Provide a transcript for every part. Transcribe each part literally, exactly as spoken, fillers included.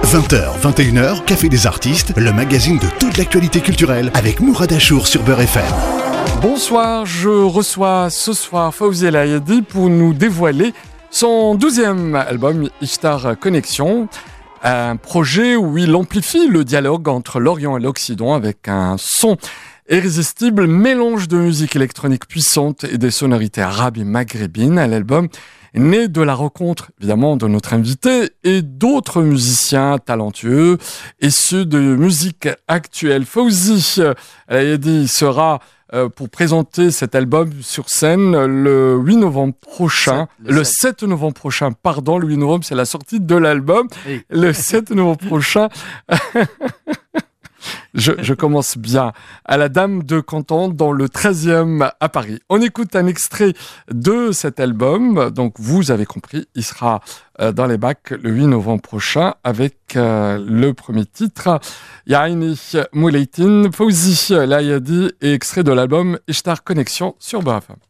vingt heures, vingt et une heures, Café des artistes, le magazine de toute l'actualité culturelle avec Mourad Achour sur Beurre F M. Bonsoir, je reçois ce soir Fawzi El Ayadi pour nous dévoiler son douzième album Ishtar Connection, un projet où il amplifie le dialogue entre l'Orient et l'Occident avec un son irrésistible, mélange de musique électronique puissante et des sonorités arabes et maghrébines. L'album est né de la rencontre, évidemment, de notre invité et d'autres musiciens talentueux issus de musique actuelle. Fawzi El Ayadi sera euh, pour présenter cet album sur scène le huit novembre prochain. Le, le sept novembre prochain, pardon, le huit novembre, c'est la sortie de l'album. Oui. Le sept novembre prochain... Je, je commence bien. À la Dame de Canton, dans le treizième à Paris. On écoute un extrait de cet album. Donc, vous avez compris, il sera euh, dans les bacs le huit novembre prochain avec euh, le premier titre, Yaini Mouleitin, Fawzi El Ayadi, et extrait de l'album Ishtar Connection sur Beurre F M.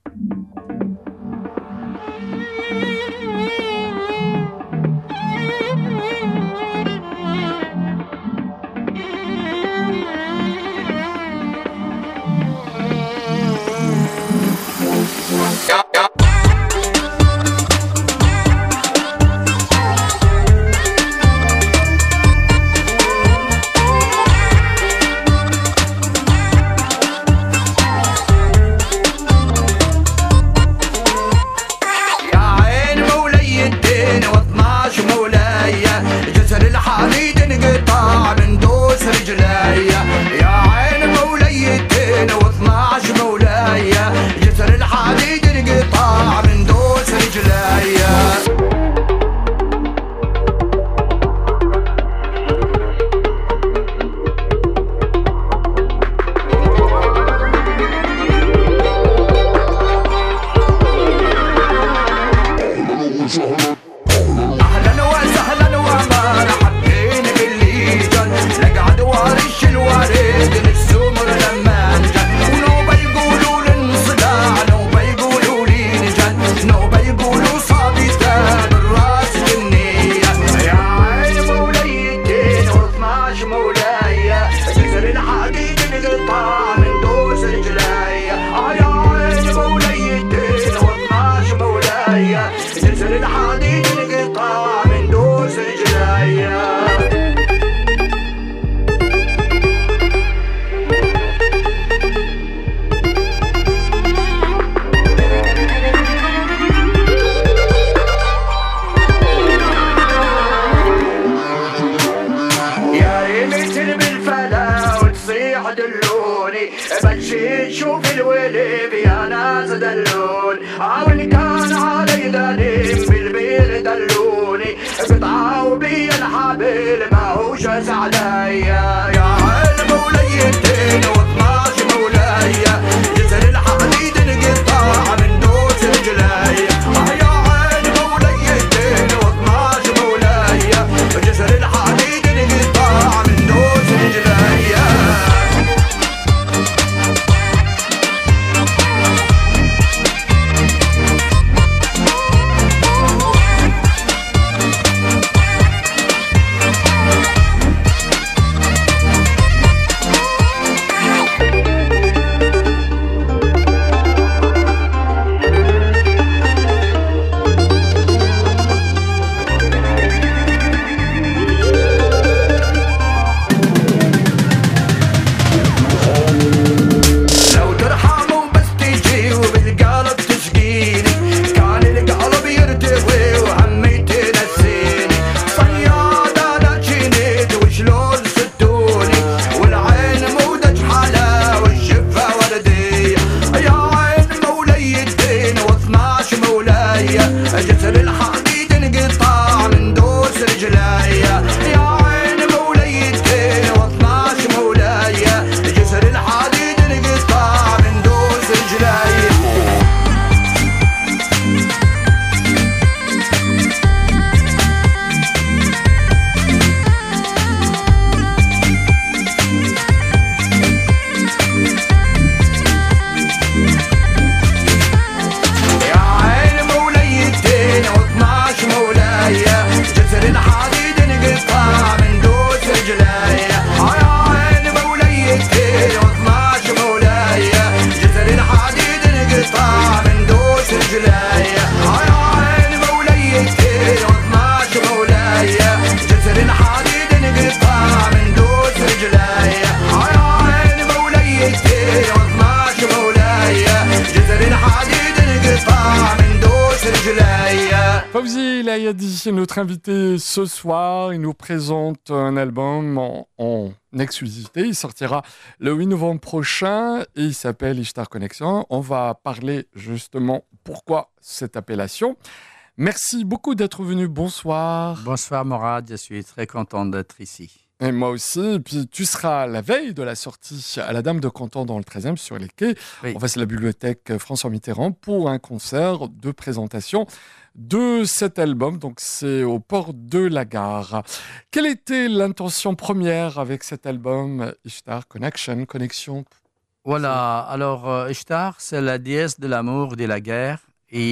Fawzi El Ayadi, notre invité ce soir, il nous présente un album en, en exclusivité. Il sortira le huit novembre prochain et il s'appelle Ishtar Connection. On va parler justement pourquoi cette appellation. Merci beaucoup d'être venu. Bonsoir. Bonsoir Morad, je suis très content d'être ici. Et moi aussi. Et puis tu seras la veille de la sortie à la Dame de Canton dans le treizième sur les quais. Oui. On va à la bibliothèque François Mitterrand pour un concert de présentation de cet album. Donc c'est au port de la Gare. Quelle était l'intention première avec cet album Ishtar Connection, Connexion? Voilà, alors euh, Ishtar, c'est la déesse de l'amour et de la guerre.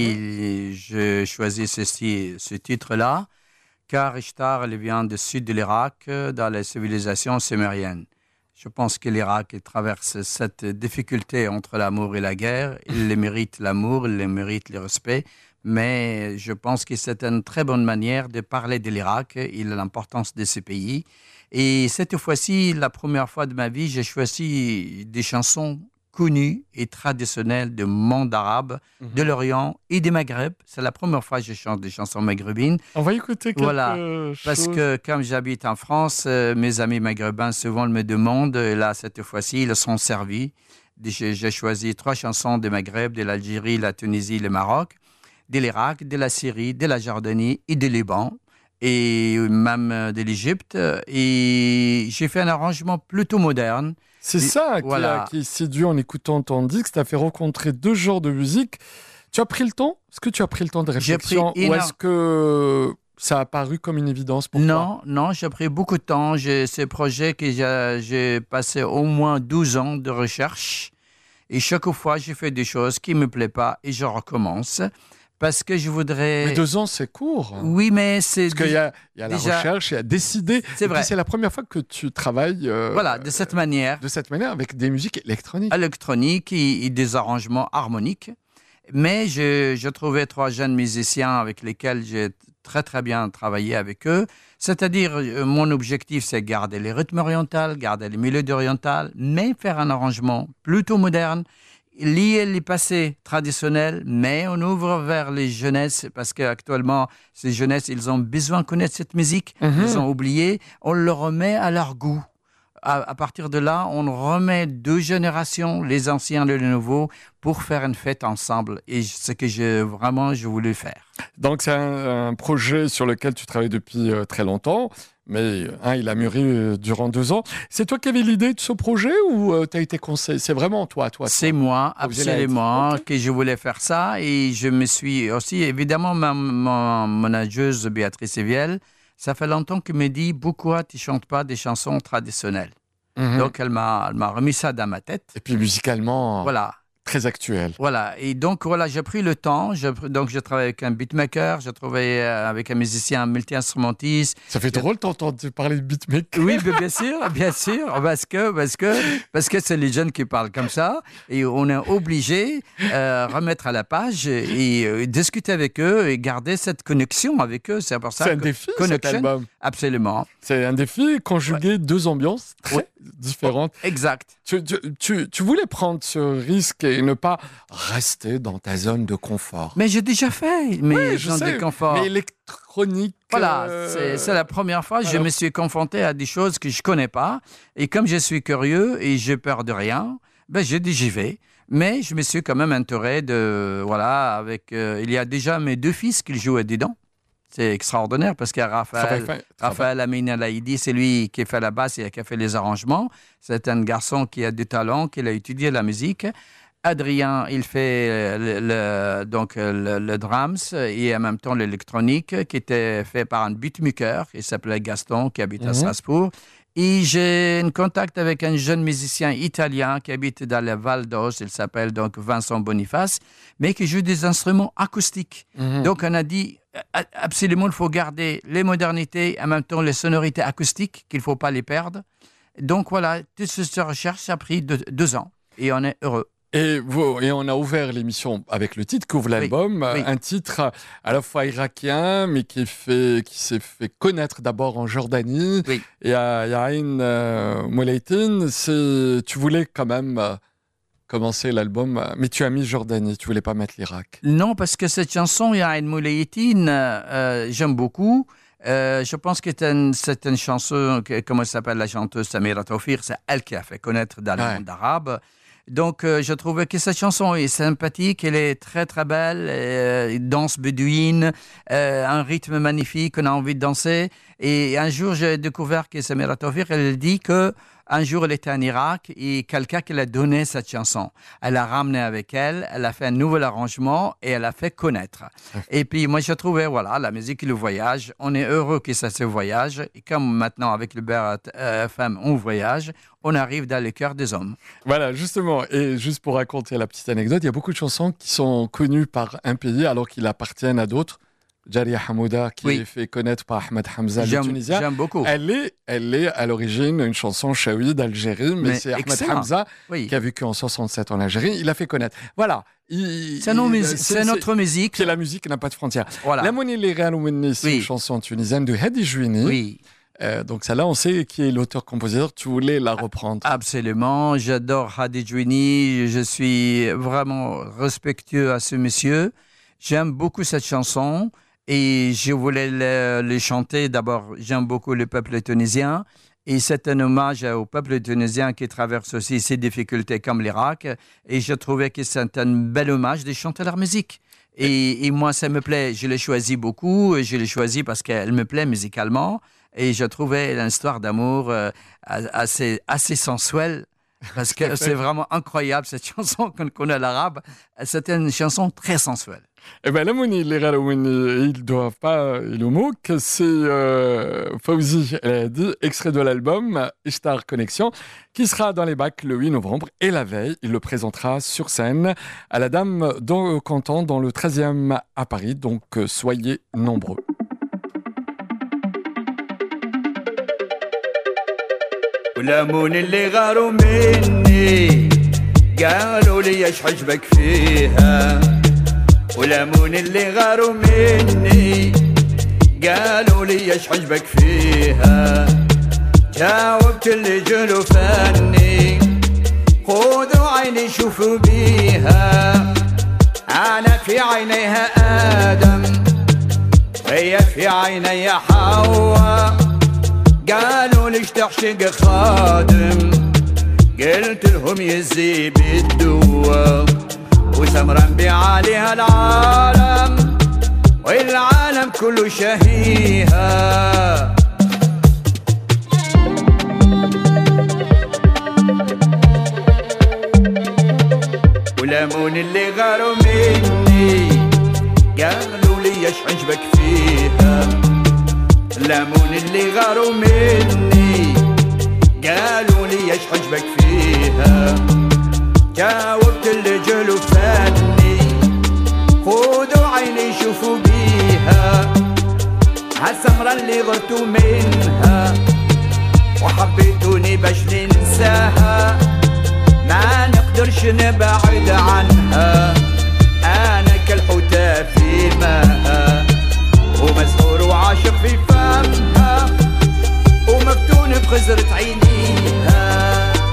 Et j'ai choisi ceci, ce titre-là, car Ishtar, elle vient du sud de l'Irak, dans les civilisations sumériennes. Je pense que l'Irak traverse cette difficulté entre l'amour et la guerre. Il mérite l'amour, il mérite le respect, mais je pense que c'est une très bonne manière de parler de l'Irak et de l'importance de ce pays. Et cette fois-ci, la première fois de ma vie, j'ai choisi des chansons connues et traditionnelles du monde arabe, mmh. de l'Orient et du Maghreb. C'est la première fois que je chante des chansons maghrébines. On va écouter quelque voilà, chose. Parce que comme j'habite en France, euh, mes amis maghrébins souvent me demandent, et là cette fois-ci, ils sont servis. J'ai, j'ai choisi trois chansons du Maghreb, de l'Algérie, la Tunisie, le Maroc, de l'Irak, de la Syrie, de la Jordanie et du Liban, et même de l'Égypte. Et j'ai fait un arrangement plutôt moderne. C'est et, ça qui, voilà. a, qui séduit en écoutant ton disque. Tu as fait rencontrer deux genres de musique. Tu as pris le temps? Est-ce que tu as pris le temps de réflexion? Ou est-ce que ça a paru comme une évidence pour non, toi? Non, non, j'ai pris beaucoup de temps. J'ai ce projet que j'ai, j'ai passé au moins douze ans de recherche. Et chaque fois, j'ai fait des choses qui ne me plaisent pas et je recommence. Parce que je voudrais... Mais deux ans, c'est court. Oui, mais c'est... Parce qu'il y a, il y a la déjà... recherche, il y a décider. C'est vrai. C'est la première fois que tu travailles... Euh, voilà, de cette manière. De cette manière, avec des musiques électroniques. Électroniques et, et des arrangements harmoniques. Mais je, je trouvais trois jeunes musiciens avec lesquels j'ai très, très bien travaillé avec eux. C'est-à-dire, mon objectif, c'est garder les rythmes orientaux, garder les mélodies orientales, mais faire un arrangement plutôt moderne, lier les passés traditionnels, mais on ouvre vers les jeunesses parce qu'actuellement, ces jeunesses, ils ont besoin de connaître cette musique. Mm-hmm. Ils ont oublié. On le remet à leur goût. À, à partir de là, on remet deux générations, les anciens et les nouveaux, pour faire une fête ensemble. Et ce que je, vraiment, je voulais faire. Donc, c'est un, un projet sur lequel tu travailles depuis euh, très longtemps. Mais hein, il a mûri euh, durant deux ans. C'est toi qui avais l'idée de ce projet ou euh, tu as été conseillé? C'est vraiment toi, toi, toi C'est moi, absolument, okay. que je voulais faire ça. Et je me suis aussi, évidemment, ma, ma manageuse Béatrice Eviel, ça fait longtemps qu'elle me dit « Pourquoi tu ne chantes pas des chansons traditionnelles mm-hmm. ?» Donc, elle m'a, elle m'a remis ça dans ma tête. Et puis, musicalement... Voilà. Très actuel. Voilà. Et donc, voilà, j'ai pris le temps. Je, donc, j'ai travaillé avec un beatmaker, j'ai travaillé avec un musicien multi-instrumentiste. Ça fait drôle d'entendre parler de beatmaker. Oui, bien sûr, bien sûr. Parce que, parce que, parce que c'est les jeunes qui parlent comme ça. Et on est obligé de euh, remettre à la page et euh, discuter avec eux et garder cette connexion avec eux. C'est pour ça c'est que... un défi, cet album. Absolument. C'est un défi, conjuguer ouais. deux ambiances très ouais. différentes. Oh, exact. Tu, tu, tu, tu voulais prendre ce risque et ne pas rester dans ta zone de confort. Mais j'ai déjà fait mes oui, zones sais, de confort. Mais électronique... Voilà, euh... c'est, c'est la première fois que Alors... je me suis confronté à des choses que je connais pas. Et comme je suis curieux et j'ai peur de rien, ben j'ai dit j'y vais. Mais je me suis quand même entouré de... Voilà, avec... Euh, il y a déjà mes deux fils qui jouaient dedans. C'est extraordinaire parce que Raphaël, fait, Raphaël Amin Alaïdi, c'est lui qui a fait la basse et qui a fait les arrangements. C'est un garçon qui a du talent, qui a étudié la musique. Adrien, il fait le, le, donc le, le drums et en même temps l'électronique qui était fait par un beatmaker qui s'appelait Gaston, qui habite mm-hmm. à Strasbourg. Et j'ai un contact avec un jeune musicien italien qui habite dans le Val d'Oise, il s'appelle donc Vincent Boniface, mais qui joue des instruments acoustiques. Mm-hmm. Donc on a dit absolument il faut garder les modernités et en même temps les sonorités acoustiques, qu'il ne faut pas les perdre. Donc voilà, toute cette recherche a pris deux, deux ans et on est heureux. Et, vous, et on a ouvert l'émission avec le titre qu'ouvre l'album, oui, oui. un titre à la fois irakien, mais qui, est fait, qui s'est fait connaître d'abord en Jordanie. Oui. Et à Yain euh, Moleitin, c'est, tu voulais quand même euh, commencer l'album, mais tu as mis Jordanie, tu voulais pas mettre l'Irak. Non, parce que cette chanson, Yaïn Moulayetine, euh, j'aime beaucoup. Euh, je pense que c'est une, c'est une chanson, que, comment s'appelle la chanteuse Samira Taoufir, c'est elle qui a fait connaître dans le Ouais. monde arabe. Donc, euh, je trouvais que cette chanson est sympathique, elle est très très belle, euh, danse bédouine, euh, un rythme magnifique, on a envie de danser. Et un jour, j'ai découvert que Samira Taoufir, elle dit que un jour, elle était en Irak et quelqu'un qui l'a donné cette chanson. Elle l'a ramenée avec elle, elle a fait un nouvel arrangement et elle a fait connaître. Et puis, moi, je trouvais, voilà, la musique et le voyage, on est heureux que ça se voyage. Et comme maintenant, avec le Berat euh, F M, on voyage, on arrive dans le cœur des hommes. Voilà, justement, et juste pour raconter la petite anecdote, il y a beaucoup de chansons qui sont connues par un pays alors qu'ils appartiennent à d'autres. Jaria Hamouda, qui Oui. est fait connaître par Ahmed Hamza, le J'aime, Tunisien. j'aime beaucoup. Elle est, elle est à l'origine une chanson chaoui d'Algérie, mais, Mais c'est Ahmed excellent. Hamza Oui. qui a vécu en soixante-sept en Algérie. Il l'a fait connaître. Voilà. Il- C'est, nos il- musi- c'est notre musique. Qui est la musique qui n'a pas de frontières. Voilà. La Moni Liral Oumenni, c'est Oui. une chanson tunisienne de Hadi Jouini. Oui. Euh, donc celle-là, on sait qui est l'auteur-compositeur. Tu voulais la reprendre. Absolument, j'adore Hadi Jouini, je suis vraiment respectueux à ce monsieur. J'aime beaucoup cette chanson et je voulais le, le chanter. D'abord, j'aime beaucoup le peuple tunisien et c'est un hommage au peuple tunisien qui traverse aussi ses difficultés comme l'Irak. Et je trouvais que c'est un bel hommage de chanter leur musique. Et, et moi, ça me plaît. Je l'ai choisi beaucoup. Je l'ai choisi parce qu'elle me plaît musicalement. Et je trouvais l'histoire d'amour euh, assez, assez sensuelle. Parce que c'est vraiment incroyable, cette chanson qu'on connaît l'arabe. C'était une chanson très sensuelle. Eh bien, la Moni Liral Oumenni, ils ne doivent pas il au mot que c'est euh, Fawzi elle a dit, extrait de l'album Ishtar Connexion, qui sera dans les bacs le huit novembre. Et la veille, il le présentera sur scène à la Dame d'An- Canton dans le treizième à Paris. Donc, euh, soyez nombreux. ولمون اللي غاروا مني قالوا لي ايش حجبك فيها ولمون اللي غاروا مني قالوا لي ايش حجبك فيها جاوبت اللي جلو فني خذوا عيني شوفوا بيها انا في عينيها ادم وهي في عيني حواء قالوا ليش تعشق خادم قلت لهم يزيب الدواء وسمرا بعاليها العالم والعالم كله شهيها ولمون اللي غاروا مني قالوا لي ايش عجبك فيها لمون اللي غاروا مني قالوا لي ايش حجبك فيها جاوبت اللي جلو فني خذوا عيني شوفوا بيها هالسمرة اللي غرتوا منها وحبيتوني باش ننساها ما نقدرش نبعد عنها انا كالحوتة في ماءها ومسحور وعاشق في فمها ومفتون بخزرة عينيها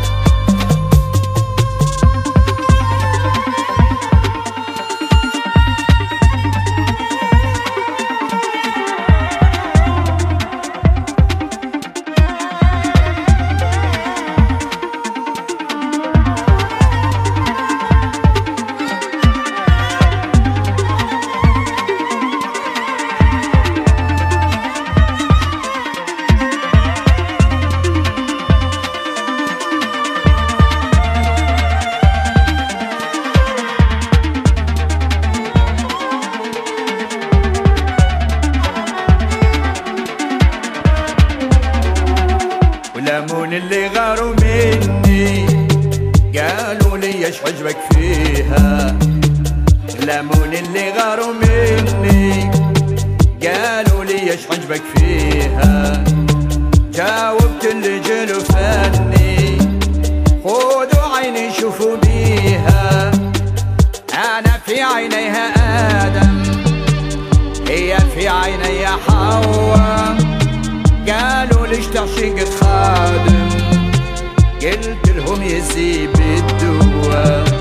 اللي غاروا مني قالوا لي ايش عجبك فيها لمون اللي غاروا مني قالوا لي ايش عجبك فيها جاوبت اللي جلو فني خذوا عيني شوفوا بيها انا في عينيها ادم هي في عيني حواء قالوا ليش تعشق خادم قلت لهم يزيب الدواء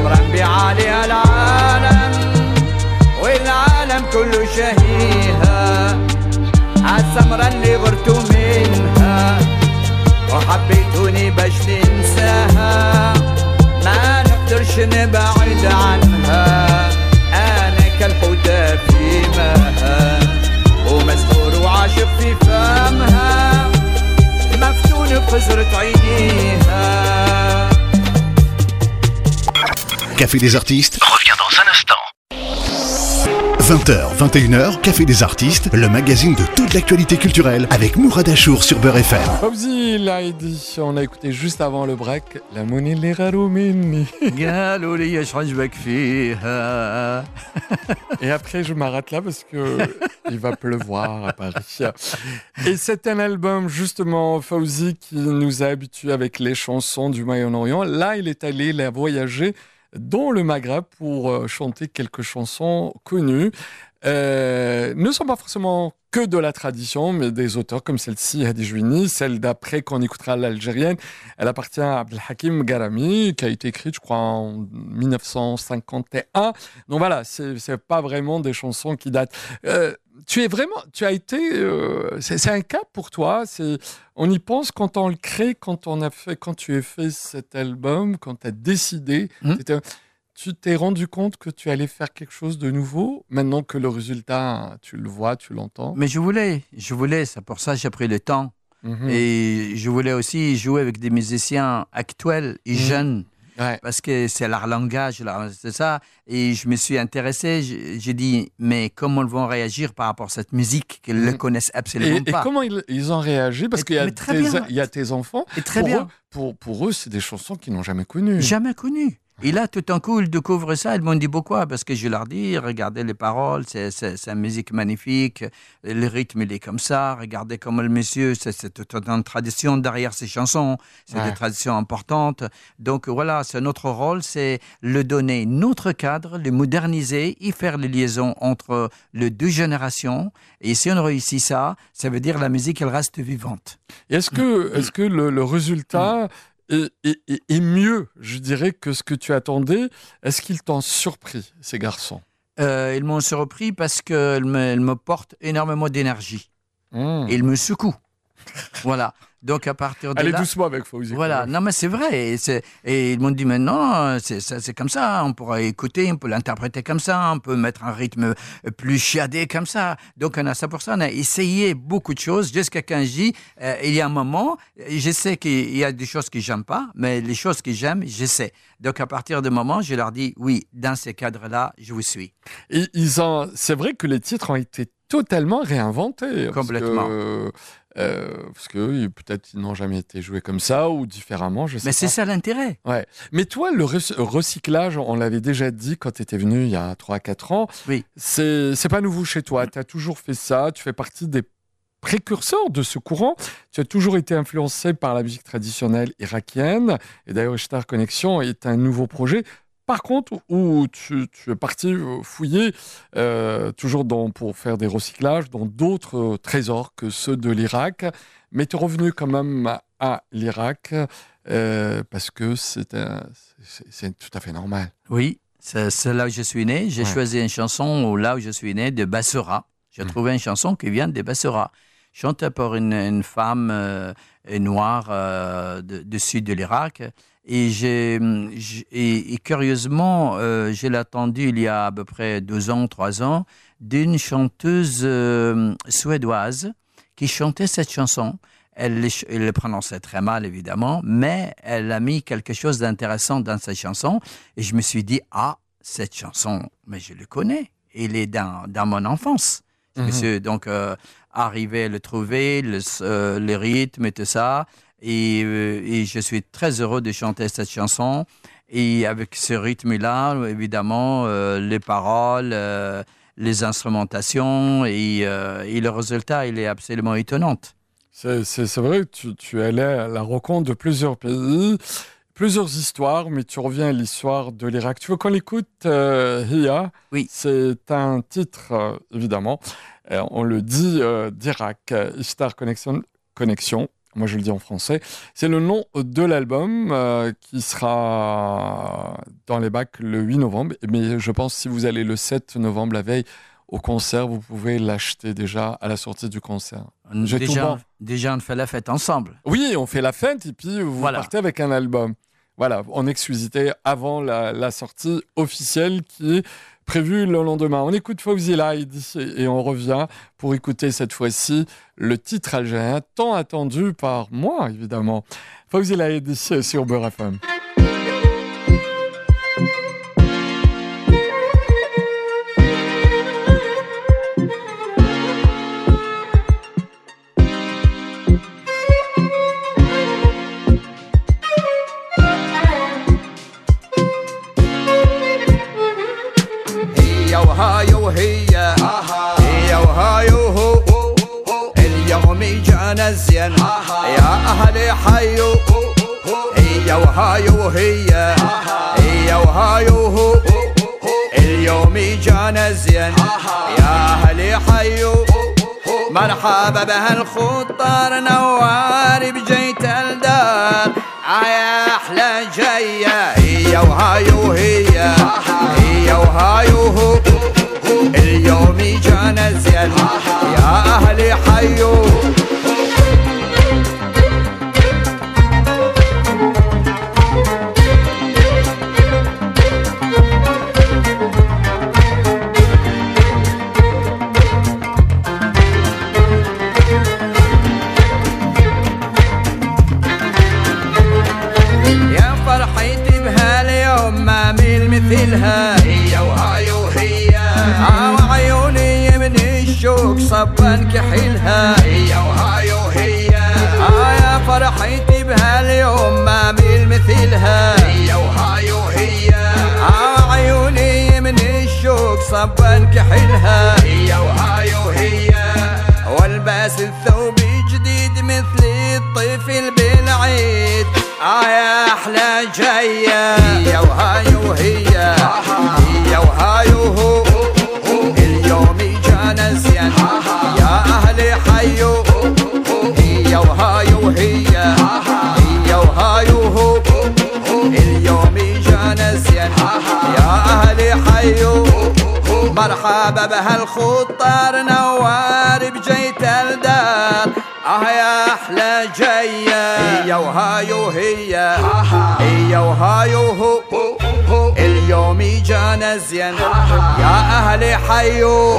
سمرة نبيع عليها العالم والعالم كله شهيها عالسمرة اللي غرتوا منها وحبيتوني باش ننساها ما نقدرش نبعد عنها أنا كالحوتة في ماها ومسحور وعاشق في فمها مفتون بخزرة عينيها. Café des artistes revient dans un instant. vingt heures, vingt et une heures, Café des artistes, le magazine de toute l'actualité culturelle avec Mourad Achour sur Beurre F M. Fawzi Laïdi, on a écouté juste avant le break La monnaie les raros minni. قالوا لي ايش عجبك فيها. Et après je m'arrête là parce que il va pleuvoir à Paris. Et c'est un album justement Fawzi qui nous a habitués avec les chansons du Moyen-Orient. Là il est allé, il a voyagé dans le Maghreb pour euh, chanter quelques chansons connues. Euh, ne sont pas forcément que de la tradition, mais des auteurs comme celle-ci, Hadi Jouini, celle d'après qu'on écoutera l'algérienne. Elle appartient à Abdelhakim Garami, qui a été écrite, je crois, en dix-neuf cent cinquante et un. Donc voilà, c'est, c'est pas vraiment des chansons qui datent. Euh, tu es vraiment, tu as été, euh, c'est, c'est un cap pour toi. C'est, on y pense quand on le crée, quand on a fait, quand tu as fait cet album, quand tu as décidé. Mmh. Tu t'es rendu compte que tu allais faire quelque chose de nouveau, maintenant que le résultat, tu le vois, tu l'entends? Mais je voulais, je voulais, c'est pour ça que j'ai pris le temps. Mmh. Et je voulais aussi jouer avec des musiciens actuels et mmh. jeunes. Ouais. Parce que c'est leur langage, leur, c'est ça. Et je me suis intéressé, j'ai, j'ai dit, mais comment ils vont réagir par rapport à cette musique qu'ils ne mmh. connaissent absolument et, pas. Et comment ils, ils ont réagi? Parce et, qu'il y a, tes, il y a tes enfants. Et très pour bien. Eux, pour, pour eux, c'est des chansons qu'ils n'ont jamais connues. Jamais connues. Et là, tout d'un coup, ils découvrent ça. Ils m'ont dit pourquoi? Parce que je leur dis, regardez les paroles, c'est, c'est, c'est une musique magnifique. Le rythme, il est comme ça. Regardez comment le monsieur, c'est, c'est toute une tradition derrière ces chansons. C'est ouais. des traditions importantes. Donc voilà, c'est notre rôle, c'est le donner notre cadre, le moderniser et faire les liaisons entre les deux générations. Et si on réussit ça, ça veut dire que la musique, elle reste vivante. Et est-ce que, est-ce que le, le résultat... Et, et, et mieux, je dirais, que ce que tu attendais. Est-ce qu'ils t'ont surpris, ces garçons? euh, Ils m'ont surpris parce qu'ils me, ils me portent énormément d'énergie. Mmh. Et ils me secouent. Voilà. Donc, à partir de Allez là... Allez doucement avec Fawzi. Voilà. Non, mais c'est vrai. Et, c'est, et ils m'ont dit, maintenant, c'est, c'est, c'est comme ça. On pourra écouter, on peut l'interpréter comme ça. On peut mettre un rythme plus chiadé comme ça. Donc, on a ça pour ça. On a essayé beaucoup de choses jusqu'à quand je dis, euh, il y a un moment, je sais qu'il y a des choses que j'aime pas, mais les choses que j'aime, j'essaie. Donc, à partir de moment, je leur dis, oui, dans ces cadres-là, je vous suis. Et ils ont... c'est vrai que les titres ont été totalement réinventés. Complètement. Parce que... Euh, parce que peut-être ils n'ont jamais été joués comme ça ou différemment, je sais Mais pas. c'est ça l'intérêt. Ouais. Mais toi, le re- recyclage, on l'avait déjà dit quand tu étais venu il y a trois à quatre ans, oui. c'est, c'est pas nouveau chez toi. Tu as toujours fait ça, tu fais partie des précurseurs de ce courant. Tu as toujours été influencé par la musique traditionnelle irakienne. Et d'ailleurs, Ishtar Connection est un nouveau projet. Par contre, où tu, tu es parti fouiller, euh, toujours dans, pour faire des recyclages, dans d'autres euh, trésors que ceux de l'Irak, mais tu es revenu quand même à, à l'Irak, euh, parce que c'est, un, c'est, c'est tout à fait normal. Oui, c'est, c'est là où je suis né. J'ai ouais. choisi une chanson où, là où je suis né, de Bassora. J'ai mmh. trouvé une chanson qui vient de Bassora, chantée par une, une femme euh, noire euh, de, du sud de l'Irak. Et, j'ai, j'ai, et, et curieusement, euh, je l'ai attendu il y a à peu près deux ans, trois ans, d'une chanteuse euh, suédoise qui chantait cette chanson. Elle, elle le prononçait très mal, évidemment, mais elle a mis quelque chose d'intéressant dans cette chanson. Et je me suis dit, ah, cette chanson, mais je le connais. Elle est dans, dans mon enfance. Je mm-hmm. me suis donc euh, arrivé à le trouver, le, euh, le rythme et tout ça. Et, euh, et je suis très heureux de chanter cette chanson. Et avec ce rythme-là, évidemment, euh, les paroles, euh, les instrumentations, et, euh, et le résultat, il est absolument étonnant. C'est, c'est, c'est vrai que tu, tu allais à la rencontre de plusieurs pays, plusieurs histoires, mais tu reviens à l'histoire de l'Irak. Tu veux qu'on l'écoute, euh, Hiya? Oui. C'est un titre, euh, évidemment. Euh, on le dit euh, d'Irak. Ishtar Connection, Connection. Moi, je le dis en français. C'est le nom de l'album euh, qui sera dans les bacs le huit novembre. Mais je pense que si vous allez le sept novembre, la veille, au concert, vous pouvez l'acheter déjà à la sortie du concert. J'ai tout Déjà, bon. déjà, on fait la fête ensemble. Oui, on fait la fête et puis vous Voilà. partez avec un album. Voilà, en exclusivité avant la, la sortie officielle qui est prévue le lendemain. On écoute Fawzi El Haïdi et on revient pour écouter cette fois-ci le titre algérien tant attendu par moi, évidemment. Fawzi El Haïdi sur Beurre F M. وهاي وهي هي وهاي وهو اليوم جانا الزين يا أهلي حيو هي وهاي وهي هي وهاي وهو اليوم جانا الزين يا أهلي حيو مرحبا بهالخطار نوار بجيت الدار يا أحلى جاية هي وهاي وهي هي وهاي وهو اليوم جانا زين يا أهلي حيو يا فرحتي بهاليوم ما ميل مثلها هي وهاي وهي وعيوني من الشوق صبا كحيلها هي وهاي وهي آه يا فرحتي بهاليوم ما ميل مثلها هي وهاي وهي آه عيوني من الشوق صبا كحيلها هي وهاي وهي والباس الثوب جديد مثل الطفل بالعيد آه يا أحلى جاية هي وهاي وهي هي وهاي وهو اليوم جانا زين يا أهلي حيو هي وهاي وهي هي وهاي وهو اليوم جانا زين يا أهلي حيو مرحبا بهالخطار نوار بجيت الدار آه يا أحلى جاية هي وهاي وهي هي وهاي وهو اليوم جانا زين يا أهلي حيو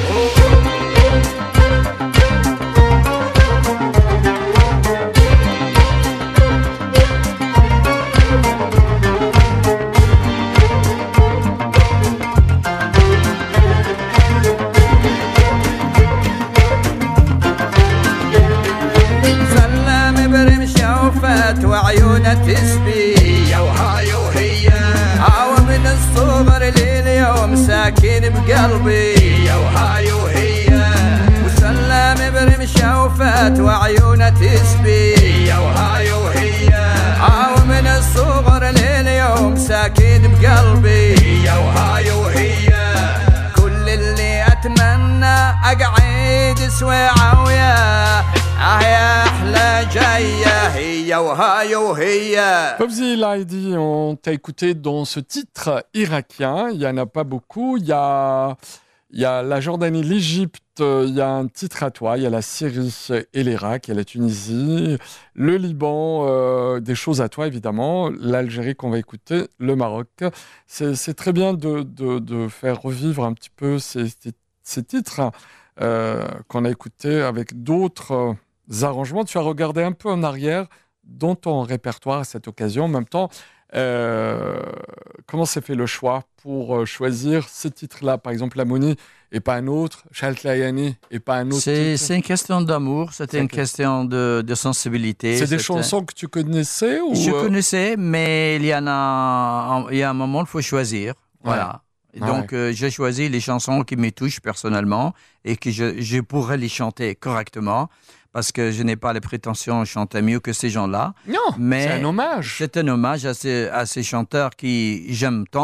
وعيونها تسبي هي وهاي وهي هاو من الصغر لليوم ساكن بقلبي هي وهاي وهي وسلام برمشة وفات وعيونها تسبي هي وهاي وهي هاو من الصغر لليوم ساكن بقلبي هي وهاي وهي كل اللي أتمنى أقعد سويعة وياه آه يا أحلى جاية هي وهاي وهي. Fawzi El Haïdi, on t'a écouté dans ce titre irakien. Il n'y en a pas beaucoup. Il y a, il y a la Jordanie, l'Égypte, il y a un titre à toi. Il y a la Syrie et l'Irak, il y a la Tunisie, le Liban, euh, des choses à toi évidemment. L'Algérie qu'on va écouter, le Maroc. C'est, c'est très bien de, de, de faire revivre un petit peu ces, ces titres euh, qu'on a écoutés avec d'autres euh, arrangements. Tu as regardé un peu en arrière dans ton répertoire à cette occasion. En même temps, euh, comment s'est fait le choix pour euh, choisir ce titre-là, par exemple Lamoni et pas un autre, Chalt Layani et pas un autre c'est, titre. c'est une question d'amour, c'était c'est une question de, de sensibilité. C'est des c'était... chansons que tu connaissais ou... Je connaissais, mais il y en a, il y a un moment, il faut choisir. Voilà. Ouais. Donc, ouais. euh, j'ai choisi les chansons qui me touchent personnellement et que je, je pourrais les chanter correctement. Parce que je n'ai pas les prétentions de chanter mieux que ces gens-là. Non, mais c'est un hommage. C'est un hommage à ces, à ces chanteurs qui j'aime tant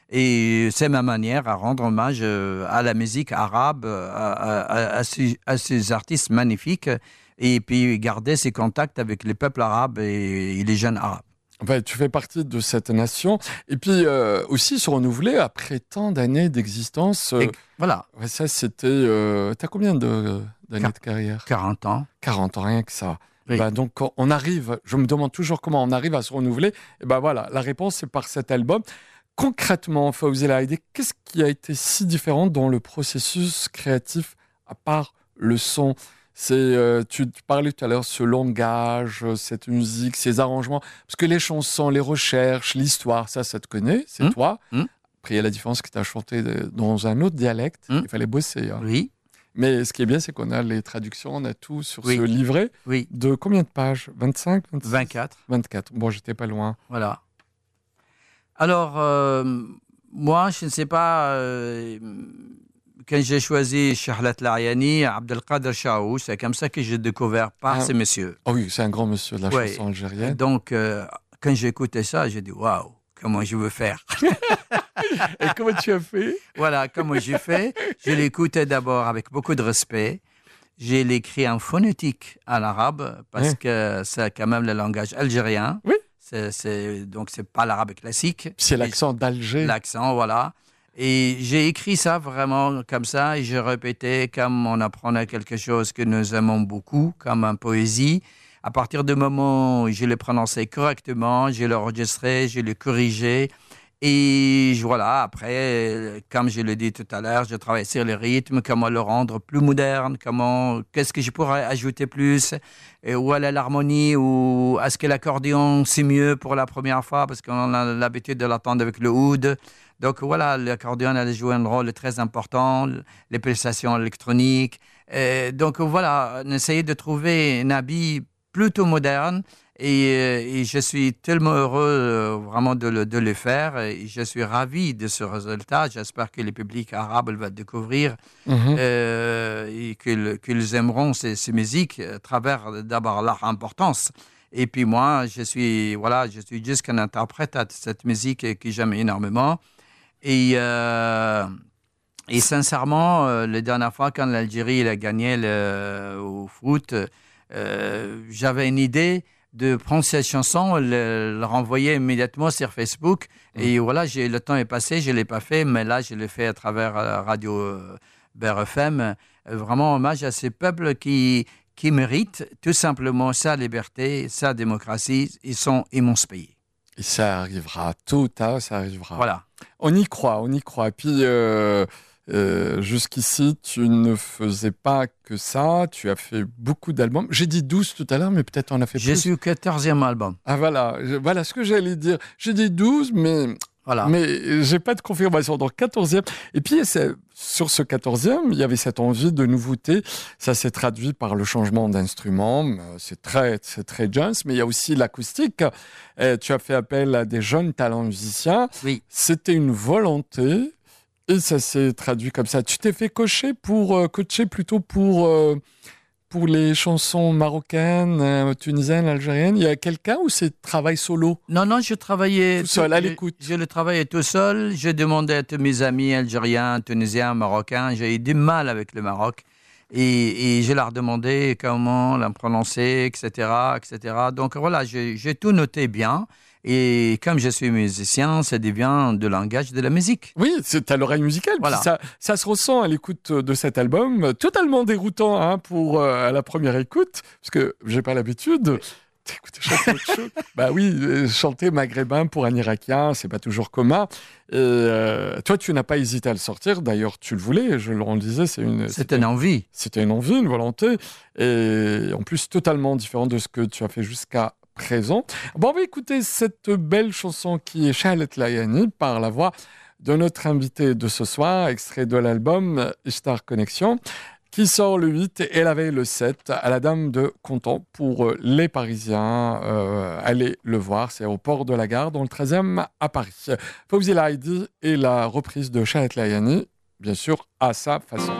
Et c'est ma manière à rendre hommage à la musique arabe, à, à, à, ces, à ces artistes magnifiques, et puis garder ces contacts avec les peuples arabes et, et les jeunes arabes. Ouais, tu fais partie de cette nation. Et puis euh, aussi se renouveler après tant d'années d'existence. Euh, et, voilà. Ouais, ça, c'était... Euh, t'as combien de, d'années Car- de carrière ? quarante ans. quarante ans, rien que ça. Oui. Ben, donc, on arrive... Je me demande toujours comment on arrive à se renouveler. Et ben voilà, la réponse, c'est par cet album. Concrètement, Fawzi El Haïdi, qu'est-ce qui a été si différent dans le processus créatif, à part le son ? C'est, euh, tu, tu parlais tout à l'heure, ce langage, cette musique, ces arrangements. Parce que les chansons, les recherches, l'histoire, ça, ça te connaît, c'est mmh. toi. Mmh. Après, il y a la différence que tu as chanté dans un autre dialecte. Mmh. Il fallait bosser. Hein. Oui. Mais ce qui est bien, c'est qu'on a les traductions, on a tout sur oui. ce livret. Oui. De combien de pages ? vingt-cinq, vingt-six vingt-quatre. vingt-quatre. Bon, j'étais pas loin. Voilà. Alors, euh, moi, je ne sais pas, euh, quand j'ai choisi Chahlat Layani, Abdelkader Chaou, c'est comme ça que j'ai découvert par ah, ces messieurs. Oh oui, c'est un grand monsieur de la ouais. chanson algérienne. Donc, euh, quand j'ai écouté ça, j'ai dit, waouh, comment je veux faire. Et comment tu as fait ? Voilà, comment j'ai fait. Je l'écoutais d'abord avec beaucoup de respect. J'ai l'écrit en phonétique en arabe, parce ouais. que c'est quand même le langage algérien. Oui. C'est, c'est, donc, c'est pas l'arabe classique. C'est l'accent d'Alger. L'accent, voilà. Et j'ai écrit ça vraiment comme ça, et je répétais comme on apprenait quelque chose que nous aimons beaucoup, comme en poésie. À partir du moment où je l'ai prononcé correctement, je l'ai enregistré, je l'ai corrigé. Et voilà, après, comme je l'ai dit tout à l'heure, je travaille sur le rythme, comment le rendre plus moderne, comment, qu'est-ce que je pourrais ajouter plus, et où est l'harmonie, ou est-ce que l'accordéon c'est mieux pour la première fois, parce qu'on a l'habitude de l'attendre avec le oud. Donc voilà, l'accordéon a joué un rôle très important, les pulsations électroniques. Et donc voilà, on essayait de trouver un habit plutôt moderne. Et, et je suis tellement heureux euh, vraiment de le, de le faire. Et je suis ravi de ce résultat. J'espère que le public arabe va découvrir mm-hmm. euh, et qu'ils, qu'ils aimeront ces, ces musiques à travers d'abord leur importance. Et puis moi, je suis, voilà, je suis juste qu'un interprète de cette musique que j'aime énormément. Et, euh, et sincèrement, euh, la dernière fois, quand l'Algérie a gagné le, au foot, euh, j'avais une idée de prendre cette chanson, le, le renvoyer immédiatement sur Facebook. Mmh. Et voilà, j'ai, le temps est passé, je ne l'ai pas fait, mais là, je l'ai fait à travers la radio euh, B R F M. Euh, vraiment hommage à ces peuples qui, qui méritent tout simplement sa liberté, sa démocratie et son immense pays. Et ça arrivera, tôt ou tard, ça arrivera. Voilà. On y croit, on y croit. Et puis, euh, euh, jusqu'ici, tu ne faisais pas que ça. Tu as fait beaucoup d'albums. J'ai dit douze tout à l'heure, mais peut-être on a fait Je plus. Je suis au quatorzième album. Ah voilà, voilà ce que j'allais dire. J'ai dit douze, mais... Voilà. Mais j'ai pas de confirmation. Donc quatorzième. Et puis c'est, sur ce quatorzième, il y avait cette envie de nouveauté. Ça s'est traduit par le changement d'instrument. C'est très, c'est très jazz, mais il y a aussi l'acoustique. Et tu as fait appel à des jeunes talents musiciens. Oui. C'était une volonté et ça s'est traduit comme ça. Tu t'es fait coacher pour euh, coacher plutôt pour euh, pour les chansons marocaines, euh, tunisiennes, algériennes. Il y a quelqu'un ou c'est travail solo ? Non, non, je travaillais tout seul, tout, à l'écoute. Je, je le travaillais tout seul. Je demandais à tous mes amis algériens, tunisiens, marocains. J'ai eu du mal avec le Maroc. Et, et je leur demandais comment la prononcer, et cetera, et cetera. Donc voilà, j'ai, j'ai tout noté bien. Et comme je suis musicien, ça devient de langage de la musique. Oui, c'est à l'oreille musicale. Voilà. Puis ça, ça se ressent à l'écoute de cet album. Totalement déroutant hein, pour euh, à la première écoute, parce que j'ai pas l'habitude d'écouter chanter autre chose. Bah oui, euh, chanter maghrébin pour un Irakien, c'est pas toujours commun. Et euh, toi, tu n'as pas hésité à le sortir. D'ailleurs, tu le voulais. Je le disais, c'est une. C'était, c'était une envie. C'était une envie, une volonté, et en plus totalement différent de ce que tu as fait jusqu'à présent. Bon, on va écouter cette belle chanson qui est Chahlat Layani par la voix de notre invité de ce soir, extrait de l'album Ishtar Connection, qui sort le huit et la veille le sept à la Dame de Content pour les Parisiens. Euh, allez le voir, c'est au port de la Gare, dans le treizième à Paris. Fawzi El Haïdi et la reprise de Chahlat Layani, bien sûr, à sa façon.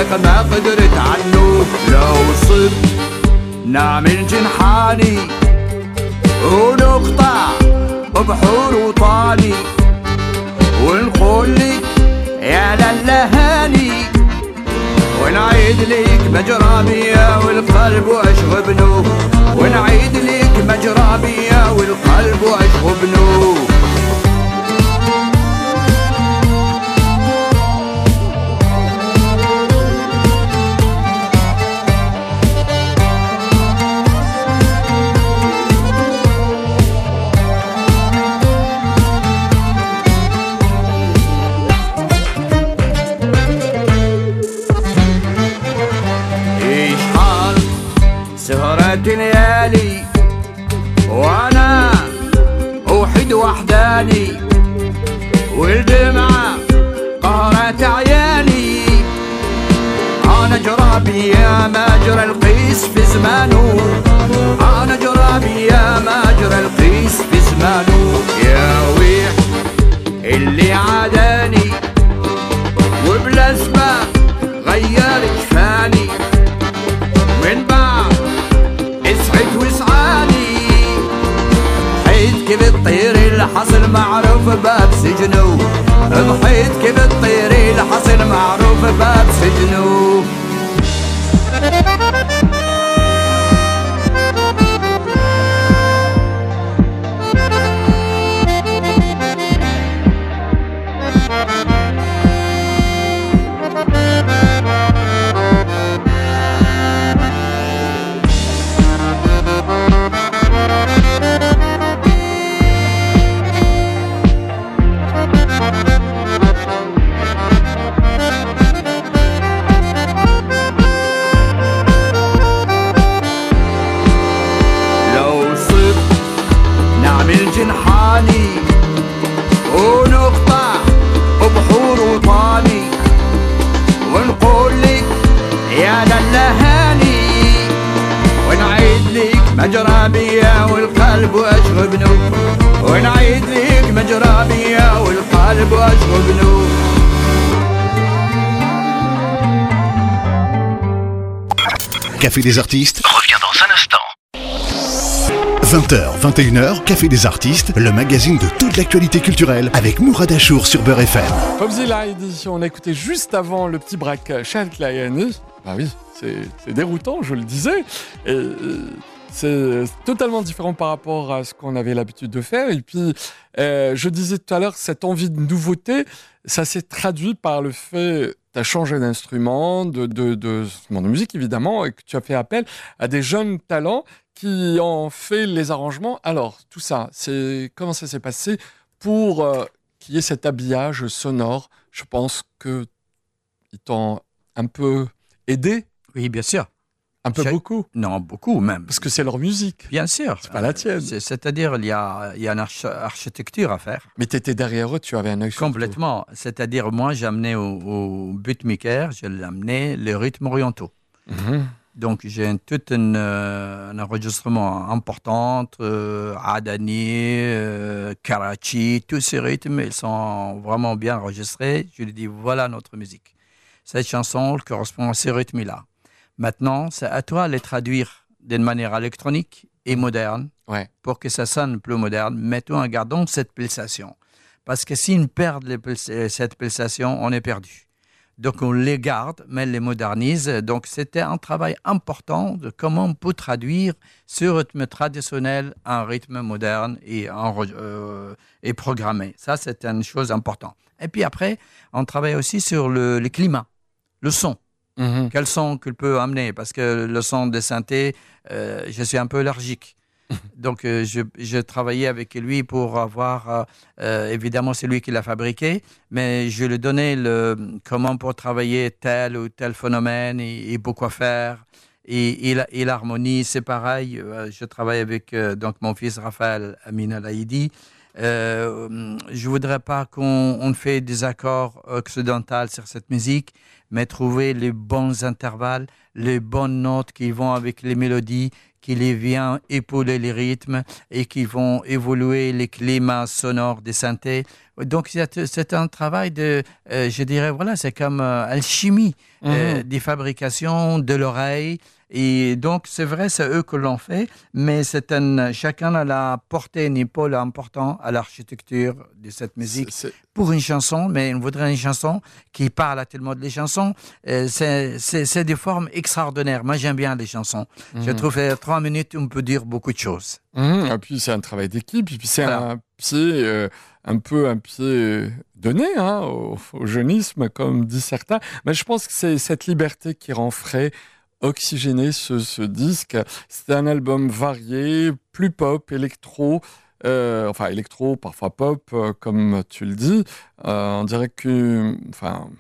الطريق ما قدرت عنه لو صرت نعمل جنحاني ونقطع بحور وطاني ونقول لك يا للهاني ونعيد لك مجرى بيا والقلب واشغبنو ونعيد لك مجرى بيا والقلب واشغبنو سهرات ليالي وانا وحد وحداني والدمعة قهرت عياني انا جرابي يا ما جرى القيس في زمانه انا جرابي يا ما جرى القيس في زمانه يا ويح اللي عاداني وبلا اسباب غير جفاني من بعد اسعد واسعاني ضحيت كيف الطير اللي حصل معروف باب سجنه ضحيت كيف الطير اللي حصل معروف باب سجنه جنحاني ونقطع بحور وطاني ونقول لك يا للهاني ونعيد لك مجرى بيا والقلب واشغبنو ونعيد لك مجرى بيا والقلب واشغبنو Café des artistes revient dans un instant. vingt heures, vingt et une heures, Café des artistes, le magazine de toute l'actualité culturelle avec Mourad Achour sur Beurre F M. Fawzi Laïdi, on a écouté juste avant le petit braque Chad Layani. Bah oui, c'est, c'est déroutant, je le disais. Et, et c'est totalement différent par rapport à ce qu'on avait l'habitude de faire. Et puis, euh, je disais tout à l'heure, cette envie de nouveauté, ça s'est traduit par le fait... Tu as changé d'instrument, de, de, de, de musique évidemment, et que tu as fait appel à des jeunes talents qui ont fait les arrangements. Alors, tout ça, c'est comment ça s'est passé pour euh, qu'il y ait cet habillage sonore? Je pense qu'ils t'ont un peu aidé. Oui, bien sûr. Un peu J'ai... beaucoup. Non, beaucoup même. Parce que c'est leur musique. Bien sûr. C'est pas la tienne. C'est, c'est-à-dire, il y a, il y a une arch- architecture à faire. Mais tu étais derrière eux, tu avais un œil sur Complètement. Tout. C'est-à-dire, moi, j'ai amené au, au beatmaker, j'ai amené les rythmes orientaux. Mm-hmm. Donc, j'ai tout un, euh, un enregistrement important, euh, Adani, euh, Karachi, tous ces rythmes, ils sont vraiment bien enregistrés. Je lui dis, voilà notre musique. Cette chanson correspond à ces rythmes-là. Maintenant, c'est à toi de les traduire d'une manière électronique et moderne, ouais. pour que ça sonne plus moderne, mais tout en gardant cette pulsation. Parce que si on perd les puls- cette pulsation, on est perdu. Donc, on les garde, mais les modernise. Donc, c'était un travail important de comment on peut traduire ce rythme traditionnel en rythme moderne et, en, euh, et programmé. Ça, c'est une chose importante. Et puis après, on travaille aussi sur le, le climat, le son. Mmh. Quel son qu'il peut amener? Parce que le son des synthés, euh, je suis un peu allergique. Donc, euh, je, je travaillais avec lui pour avoir, euh, évidemment, c'est lui qui l'a fabriqué, mais je lui donnais le, comment pour travailler tel ou tel phénomène et, et beaucoup à faire. Et, et, la, et l'harmonie, c'est pareil. Euh, je travaille avec euh, donc mon fils Raphaël Amin Laïdi. Euh, je voudrais pas qu'on on fait des accords occidentaux sur cette musique, mais trouver les bons intervalles, les bonnes notes qui vont avec les mélodies, qui les viennent épauler les rythmes et qui vont évoluer les climats sonores des synthés. Donc c'est, c'est un travail de, euh, je dirais, voilà, c'est comme euh, alchimie, mmh. euh, des fabrications de l'oreille. Et donc, c'est vrai, c'est eux que l'on fait, mais c'est un, chacun a la portée, une épaule importante à l'architecture de cette musique. C'est, c'est... Pour une chanson, mais on voudrait une chanson qui parle à tout le monde. Les chansons, euh, c'est, c'est, c'est des formes extraordinaires. Moi, j'aime bien les chansons. Mmh. Je trouve que trois minutes, on peut dire beaucoup de choses. Mmh. Et puis, c'est un travail d'équipe. Et puis, c'est voilà. un pied, euh, un peu un pied donné hein, au, au jeunisme, comme disent certains. Mais je pense que c'est cette liberté qui rend frais oxygéner ce, ce disque. C'est un album varié, plus pop, électro, euh, enfin électro, parfois pop, euh, comme tu le dis. Euh, on dirait que, enfin,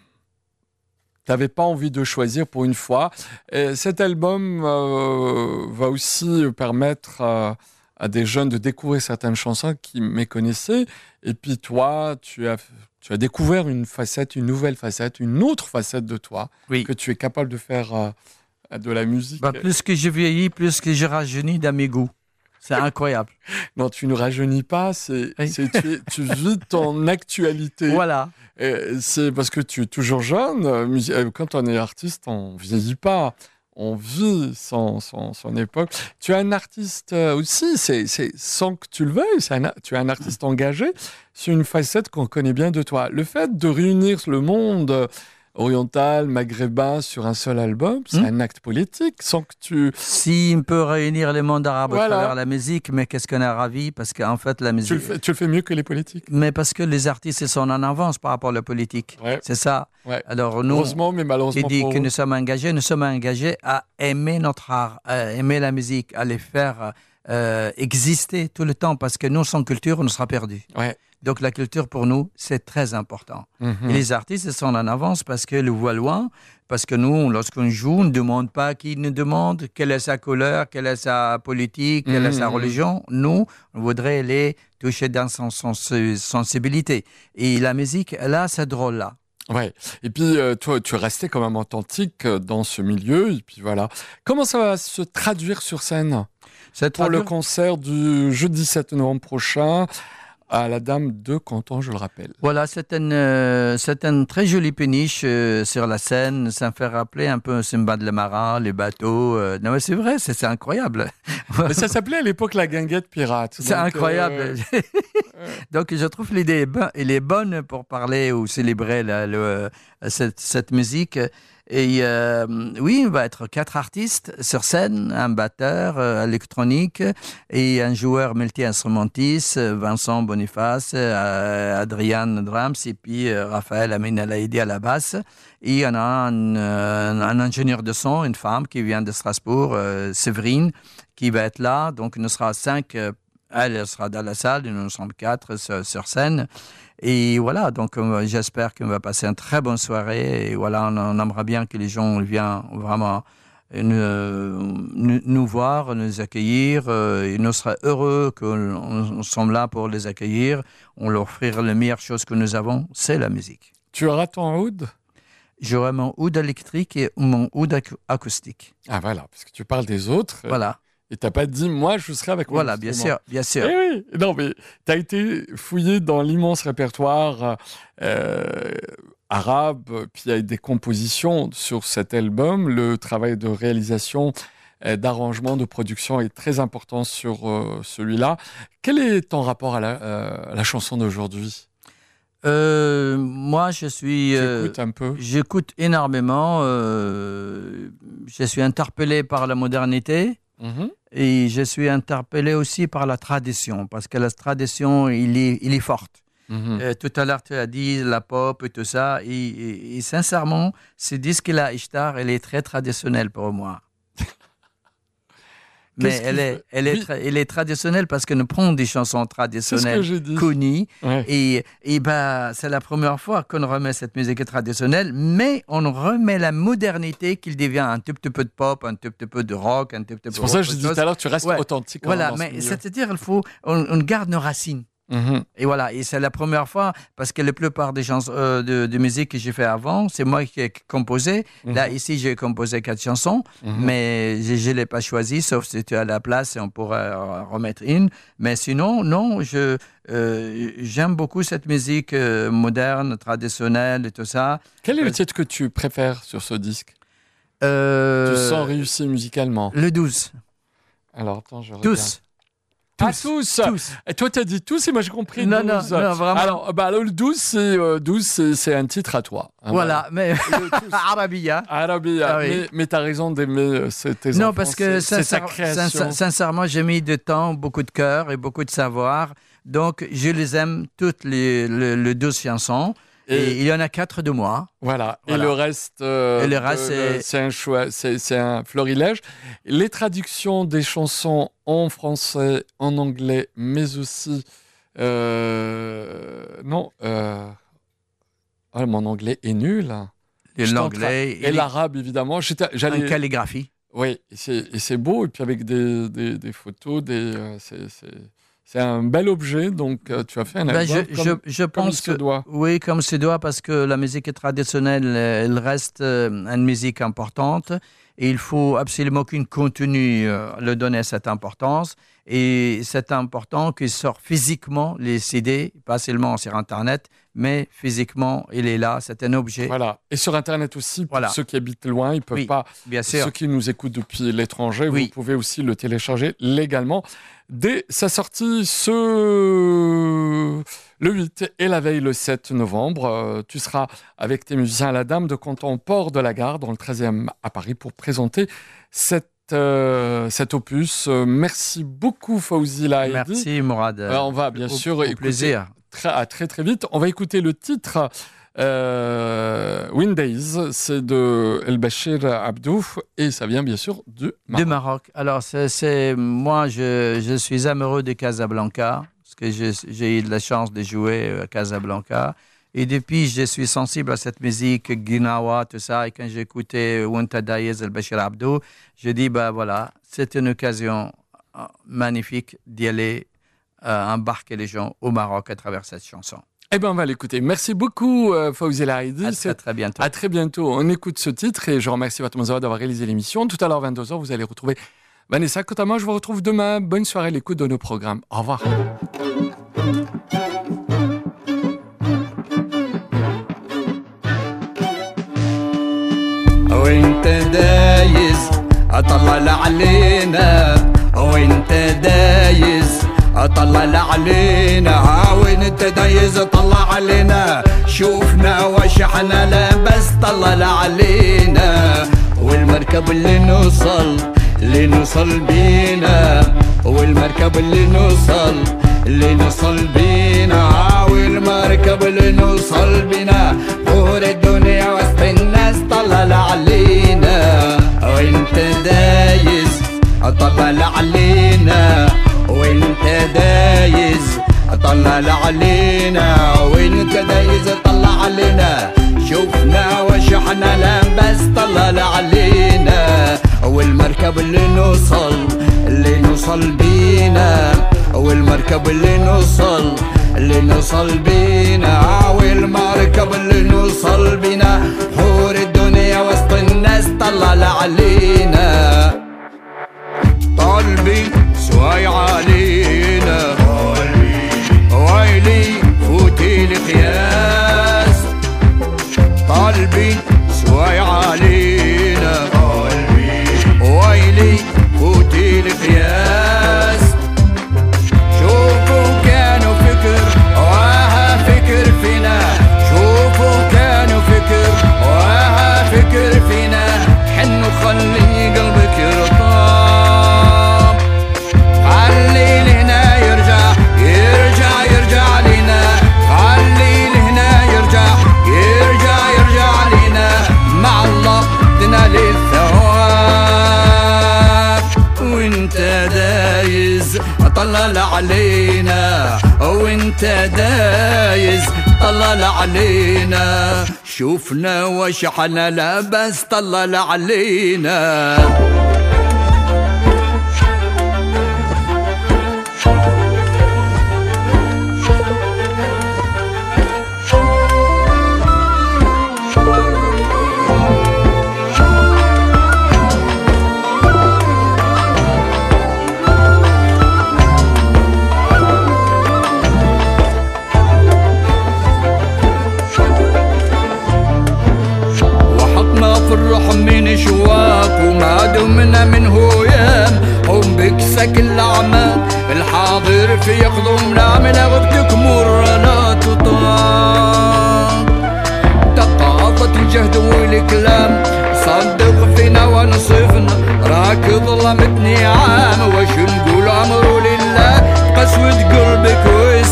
t'avais pas envie de choisir pour une fois. Et cet album euh, va aussi permettre euh, à des jeunes de découvrir certaines chansons qui méconnaissaient. Et puis toi, tu as tu as découvert une facette, une nouvelle facette, une autre facette de toi oui. que tu es capable de faire. Euh, de la musique. Bah, plus que je vieillis, plus que je rajeunis dans mes goûts. C'est incroyable. Non, tu ne rajeunis pas, c'est, oui. c'est tu, tu vis ton actualité. Voilà. Et c'est parce que tu es toujours jeune. Quand on est artiste, on ne vieillit pas. On vit son, son, son époque. Tu es un artiste aussi, c'est, c'est, sans que tu le veuilles, c'est un, tu es un artiste engagé sur une facette qu'on connaît bien de toi. Le fait de réunir le monde oriental, maghrébin sur un seul album, c'est mmh. un acte politique, sans que tu... Si on peut réunir les mondes arabes voilà. à travers la musique, mais qu'est-ce qu'on est ravi, parce qu'en fait la musique... Tu le, fais, tu le fais mieux que les politiques. Mais parce que les artistes, ils sont en avance par rapport à la politique. Ouais. C'est ça. Ouais. Alors nous, heureusement, mais malheureusement qui dit pour... que nous sommes engagés, nous sommes engagés à aimer notre art, à aimer la musique, à les faire euh, exister tout le temps, parce que nous, sans culture, on sera perdus. Ouais. Donc la culture pour nous, c'est très important. Mm-hmm. Et les artistes ils sont en avance parce qu'ils le voient loin, parce que nous, lorsqu'on joue, on ne demande pas qui nous demande, quelle est sa couleur, quelle est sa politique, quelle mm-hmm. est sa religion. Nous, on voudrait les toucher dans son, son, son sensibilité. Et la musique, là, c'est drôle-là. Ouais. Et puis, euh, toi, tu es resté quand même authentique dans ce milieu. Et puis voilà. Comment ça va se traduire sur scène c'est pour traduire... le concert du jeudi sept novembre prochain à la Dame de Canton, je le rappelle. Voilà, c'est une, euh, c'est une très jolie péniche euh, sur la Seine. Ça me fait rappeler un peu Simbad le marin, les bateaux. Euh, non, mais c'est vrai, c'est, c'est incroyable. Mais ça s'appelait à l'époque la guinguette pirate. C'est donc, incroyable. Euh... donc, je trouve l'idée est, bon, elle est bonne pour parler ou célébrer la, le, cette, cette musique. Et euh, oui, on va être quatre artistes sur scène, un batteur euh, électronique et un joueur multi-instrumentiste, Vincent Boniface, euh, Adrian Drums et puis euh, Raphaël Amin Alaïdi à la basse. Et on a un, un, un ingénieur de son, une femme qui vient de Strasbourg, euh, Séverine, qui va être là. Donc, nous sera cinq. Euh, elle sera dans la salle, nous sommes quatre sur, sur scène. Et voilà, donc euh, j'espère qu'on va passer une très bonne soirée. Et voilà, on, on aimerait bien que les gens viennent vraiment nous, nous, nous voir, nous accueillir. Euh, et nous serons heureux qu'on sommes là pour les accueillir. On leur offrir la meilleure chose que nous avons, c'est la musique. Tu auras ton oud ? J'aurai mon oud électrique et mon oud ac- acoustique. Ah voilà, parce que tu parles des autres. Voilà. Et t'as pas dit, moi, je serai avec moi. Voilà, bien sûr, bien sûr. Eh oui, non, mais t'as été fouillé dans l'immense répertoire euh, arabe, puis il y a des compositions sur cet album. Le travail de réalisation, euh, d'arrangement, de production est très important sur euh, celui-là. Quel est ton rapport à la, euh, à la chanson d'aujourd'hui ? Euh, moi, je suis. J'écoute euh, un peu. J'écoute énormément. Euh, je suis interpellé par la modernité. Mmh. Et je suis interpellé aussi par la tradition, parce que la tradition, il est, il est forte. Mmh. Euh, tout à l'heure, tu as dit la pop et tout ça. Et, et, et sincèrement, ce disque-là, Ishtar, elle est très traditionnelle pour moi. Mais elle est, elle, est tra- elle est traditionnelle parce que nous prenons des chansons traditionnelles connues. Ouais. Et, et ben, c'est la première fois qu'on remet cette musique traditionnelle, mais on remet la modernité qu'il devient un tout petit peu de pop, un tout petit peu de rock, un tout petit peu de C'est pour ça que je disais tout à l'heure, tu restes ouais. authentique. Voilà, mais c'est-à-dire, il faut, on, on garde nos racines. Mm-hmm. Et voilà, et c'est la première fois, parce que la plupart des chansons euh, de, de musique que j'ai fait avant, c'est moi qui ai composé. Mm-hmm. Là, ici, j'ai composé quatre chansons, mm-hmm. mais je ne l'ai pas choisi, sauf si tu as la place et on pourrait remettre une. Mais sinon, non, je, euh, j'aime beaucoup cette musique euh, moderne, traditionnelle et tout ça. Quel est euh, le titre que tu préfères sur ce disque? euh, Tu sens réussi musicalement? Le douze. Alors, attends, je regarde. Tous. Tous. Ah, tous. tous. Et toi, tu as dit tous et moi, j'ai compris non, douze. Non, non, vraiment. Alors, bah, le douze, c'est, euh, douze c'est, c'est un titre à toi. Hein, voilà, voilà, mais Arabia. Arabia. Ah, oui. Mais, mais tu as raison d'aimer euh, tes non, enfants. parce que c'est, sincère, c'est ta création. Sincèrement, j'ai mis du temps, beaucoup de cœur et beaucoup de savoir. Donc, je les aime toutes les, les, les douze chansons. Et, et il y en a quatre de moi. Voilà. voilà. Et le reste, euh, et le reste de, c'est... c'est un choix, c'est, c'est un florilège. Les traductions des chansons en français, en anglais, mais aussi euh, non. Euh... Oh, mon anglais est nul. Et l'anglais tra... et l'arabe évidemment. J'étais, j'allais... En calligraphie. Oui, et c'est, et c'est beau. Et puis avec des, des, des photos, des, euh, c'est, c'est... C'est un bel objet, donc euh, tu as fait un album ben je, comme, je, je comme pense il se que, doit. Oui, comme se doit, parce que la musique traditionnelle, elle reste euh, une musique importante et il faut absolument qu'une contenu euh, le donne cette importance. Et c'est important qu'il sorte physiquement les C D, pas seulement sur Internet, mais physiquement, il est là, c'est un objet. Voilà. Et sur Internet aussi, pour voilà. ceux qui habitent loin, ils ne peuvent oui, pas. Bien sûr. Ceux qui nous écoutent depuis l'étranger, oui. vous pouvez aussi le télécharger légalement. Dès sa sortie ce... le huit et la veille le sept novembre, euh, tu seras avec tes musiciens à la Dame de Canton Port de la Gare, dans le treizième à Paris, pour présenter cette Euh, cet opus. Euh, merci beaucoup Fawzi Laïdi. Merci Mourad. Euh, on va bien au, sûr au écouter plaisir. Très, à très très vite. On va écouter le titre euh, Wind Days, c'est de El Bachir Abdou et ça vient bien sûr du Maroc. Du Maroc. Alors c'est, c'est moi je, je suis amoureux de Casablanca parce que je, j'ai eu de la chance de jouer à Casablanca. Et depuis, je suis sensible à cette musique, Guinawa, tout ça. Et quand j'écoutais Wanta Daïez El Bachir Abdou, je dis, bah voilà, c'est une occasion magnifique d'y aller euh, embarquer les gens au Maroc à travers cette chanson. Eh bien, on va l'écouter. Merci beaucoup, euh, Fawzi Laïdi. À, à très bientôt. À très bientôt. On écoute ce titre et je remercie Fatima Zawa d'avoir réalisé l'émission. Tout à l'heure, vingt-deux heures, vous allez retrouver Vanessa. Quant à moi, je vous retrouve demain. Bonne soirée à l'écoute de nos programmes. Au revoir. وانت دايز اطلع علينا وانت دايز اطلع علينا وانت دايز اطلع علينا شوفنا وشحنا لبس طلع علينا والمركب اللي نوصل اللي نوصل بينا والمركب اللي نوصل اللي نوصل بينا والمركب اللي نوصل بينا فور الدنيا وسط الناس طلع علينا وانت دايز طلع علينا وانت دايز طلع علينا وانت دايز طلع علينا شوفنا وشحنا لبس طلع علينا والمركب اللي نوصل اللي نوصل بينا والمركب اللي نوصل اللي نوصل بينا والمركب اللي نوصل بينا حور الدنيا وسط الناس طلع علينا طلبي شوي علينا ويلي فوتي القياس طلبي شوي علينا ويلي فوتي القياس شوفوا كانوا فكر وها فكر فينا شوفوا كانوا فكر وها فكر فينا حنو خلي قلبك يرطب خلي لهنا يرجع يرجع يرجع لنا خلي لهنا يرجع يرجع يرجع لنا مع الله تنال الثواب وانت دايز طلع علينا وانت دايز طلع علينا شوفنا وشحنا لبس طلع علينا مساك الأعمال الحاضر في قدومنا من غبتك مرنا تطال تقاضت الجهد والكلام صدق فينا ونصفنا راك ظلمتني عام واش نقول أمره لله قسوة قلبك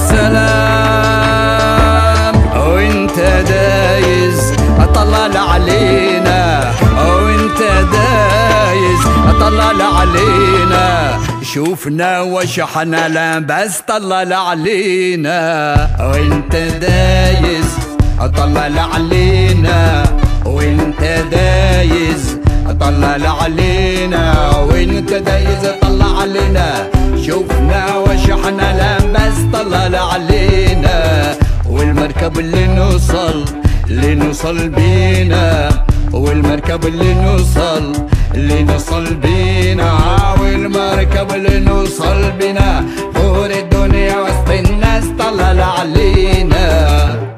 والسلام وانت دايز أطلال علينا وانت دايز أطلال علينا شوفنا وشحنا لا بس طلال علينا وانت دايز أطلال علينا وانت دايز طلع علينا وانت دايز طلع علينا شوفنا وشحنا لا بس طلع علينا والمركب اللي نوصل اللي نوصل بينا والمركب اللي نوصل اللي نوصل بينا والمركب اللي نوصل بينا فور الدنيا وسط الناس طلع علينا.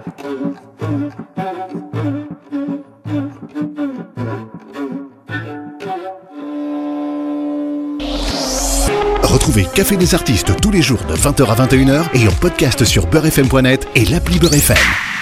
Retrouvez Café des artistes tous les jours de vingt heures à vingt et une heures et en podcast sur beurre f m point net et l'appli Beurre F M.